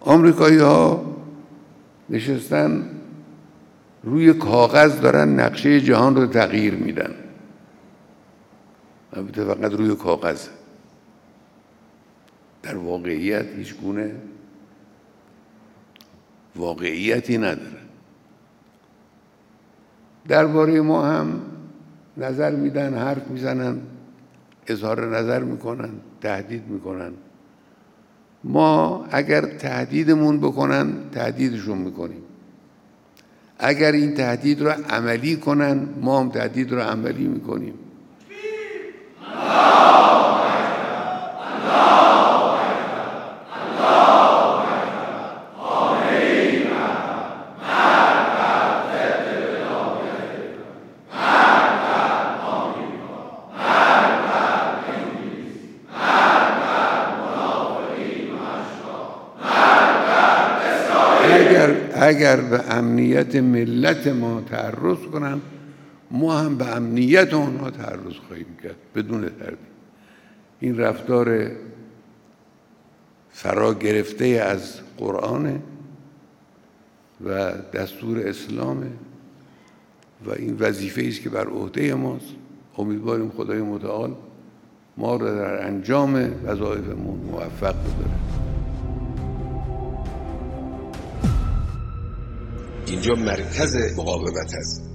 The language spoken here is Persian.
آمریکایی‌ها نشستن روی کاغذ دارن نقشه جهان رو تغییر میدن، البته فقط روی کاغذ، در واقعیت هیچ گونه واقعیتی نداره. درباره ما هم نظر میدن، حرف میزنن، اظهار نظر میکنن، تهدید میکنن. ما اگر تهدیدمون بکنن تهدیدشون میکنیم، اگر این تهدید رو عملی کنن ما هم تهدید رو عملی میکنیم. اگر به امنیت ملت ما تعرض کنن ما هم به امنیت اونها تعرض خواهیم کرد بدون تردید. این رفتار فرا گرفته از قرآن و دستور اسلامه و این وظیفه است که بر عهده ماست. امیدواریم خدای متعال ما را در انجام وظایفمون موفق بداره. اینجا مرکز مقاومت است.